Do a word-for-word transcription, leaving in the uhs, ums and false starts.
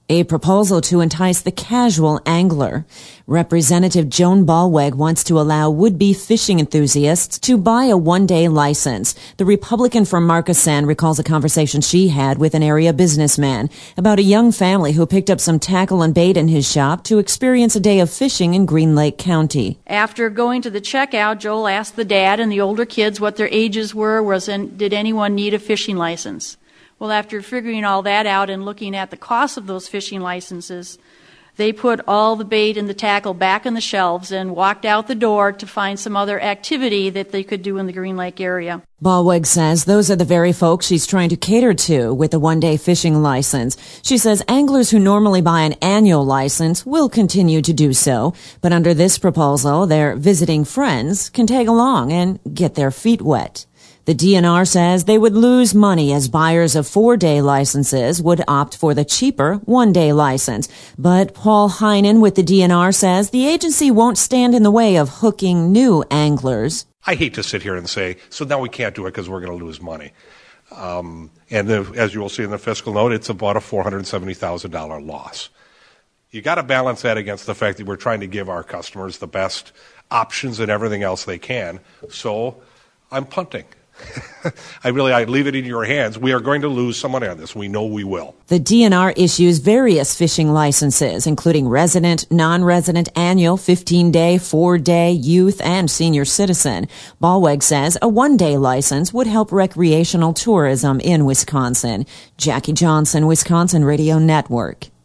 a proposal to entice the casual angler. Representative Joan Ballweg wants to allow would-be fishing enthusiasts to buy a one-day license. The Republican from Markesan recalls a conversation she had with an area businessman about a young family who picked up some tackle and bait in his shop to experience a day of fishing in Green Lake County. After going to the checkout, Joel asked the dad and the older kids what their ages were. Was in, did anyone need a fishing license? Well, after figuring all that out and looking at the cost of those fishing licenses, they put all the bait and the tackle back on the shelves and walked out the door to find some other activity that they could do in the Green Lake area. Ballweg says those are the very folks she's trying to cater to with the one-day fishing license. She says anglers who normally buy an annual license will continue to do so, but under this proposal, their visiting friends can tag along and get their feet wet. The D N R says they would lose money as buyers of four-day licenses would opt for the cheaper one-day license. But Paul Heinen with the D N R says the agency won't stand in the way of hooking new anglers. I hate to sit here and say, so now we can't do it because we're going to lose money. Um, and the, as you will see in the fiscal note, it's about a four hundred seventy thousand dollars loss. You got to balance that against the fact that we're trying to give our customers the best options and everything else they can. So I'm punting. I really, I leave it in your hands. We are going to lose some money on this. We know we will. The D N R issues various fishing licenses, including resident, non-resident, annual, fifteen-day, four-day, youth, and senior citizen. Ballweg says a one-day license would help recreational tourism in Wisconsin. Jackie Johnson, Wisconsin Radio Network.